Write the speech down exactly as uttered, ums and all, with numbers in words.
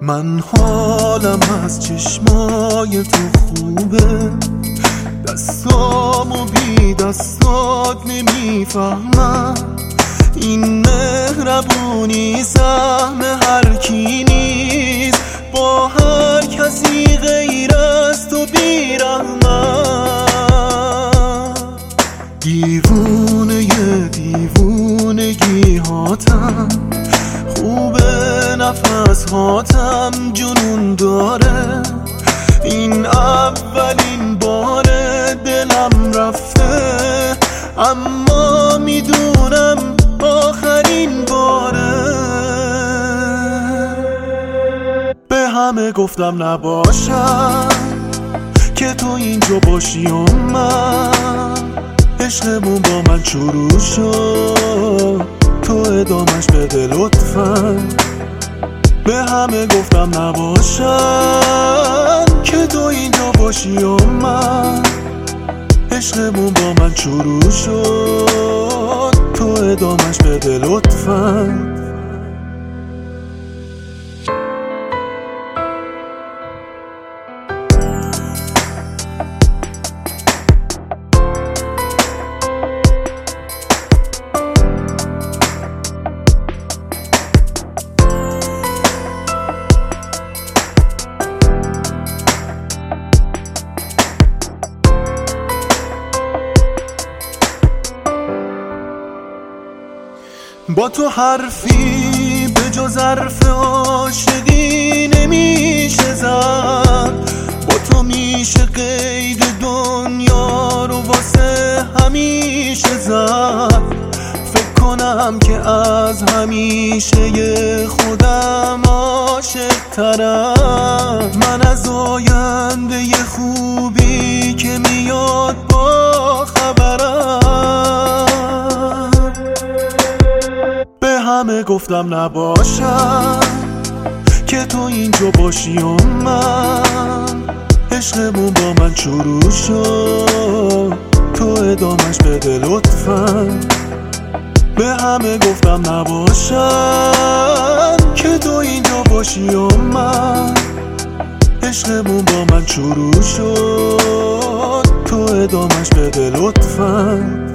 من حالم از چشمای تو خوبه، دستامو بی دستات نمیفهمم. این مهربونی سهم هر کی نیست، با هر کسی غیر از تو بیرحمم. دیوونه دیوونگی هاتم خوبه، نفس هاتم جنون داره. این اولین باره دلم رفته، اما میدونم آخرین باره. به همه گفتم نباشم که تو اینجا باشی و من عشقمون با من شروع شد، تو ادامش بده لطفا. به همه گفتم نباشم که تو اینجا باشی و من عشقمون با من شروع شد، تو ادامش بده لطفا. با تو حرفی به جز حرف عاشقی نمیشه زد، با تو میشه قید دنیا رو واسه همیشه زد. فکر کنم که از همیشه خودم عاشق ترم، من از آینده خوبی که میاد با خبرم. همه گفتم نباشم که تو اینجا باشی و من عشقمون با من شروع شد، تو ادامش بده لطفا. به همه گفتم نباشم که تو اینجا باشی و من عشقمون با من شروع شد، تو ادامش بده لطفا.